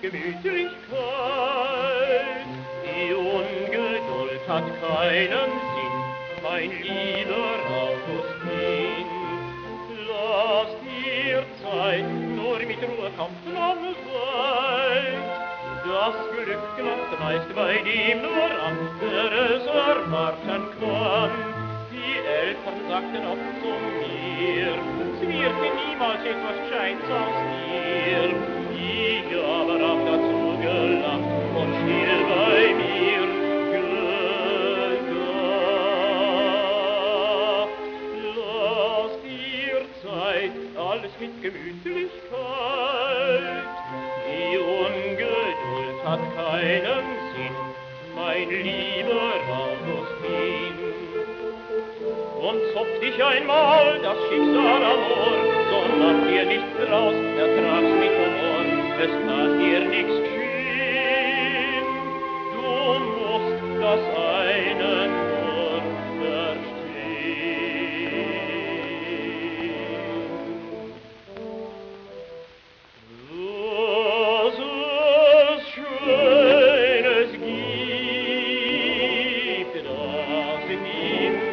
Gemütlichkeit. Die Ungeduld hat keinen Sinn, mein lieber Augustin. Lass dir Zeit, nur mit Ruhe kommt man weit. Das Glück knappt meist bei dem nur an, der es erwarten kann. Die Eltern sagten oft zu mir, es wird niemals etwas Gescheites aus dir. Ich aber hab dazu gelacht und still bei mir gedacht. Lass dir Zeit, alles mit Gemütlichkeit. Die Ungeduld hat keinen Sinn, mein lieber Augustin. Und zupft dich einmal das Schicksal am Ohr, so mach dir nichts draus, ertrag's mit Humor, es kann dir nichts geschehen. Du musst das eine nur verstehen. Dass es Schönes gibt, das nimmt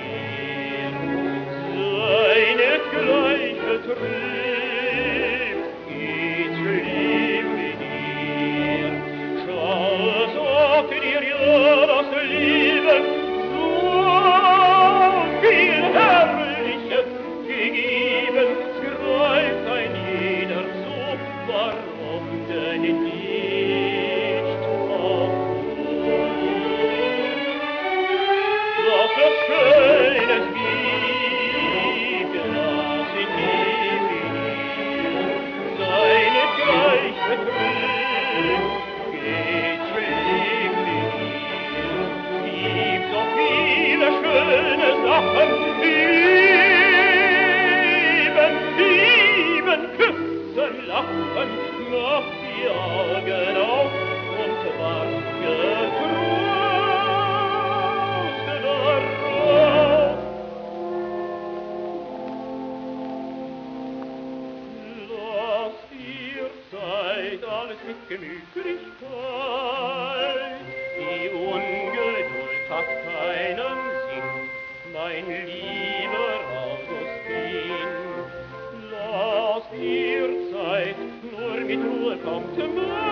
gleiche Trieb, geht schlimm in dir. Schau, sag dir ja das Leben, so viel Herrliches gegeben, greift ein jeder so, warum denn nicht auch du? Dass es Schönes gibt, das in dir, seine gleiche Trüb, geht schlimm in dir. Gibt so viele schöne Sachen, lieben, küssen, lachen, mach die Augen auf und wart getrost darauf. Lass dir Zeit, alles mit Gemütlichkeit. Die Ungeduld hat keinen Sinn, mein lieber Augustin. Lass dir Zeit, nur mit Ruhe kommt man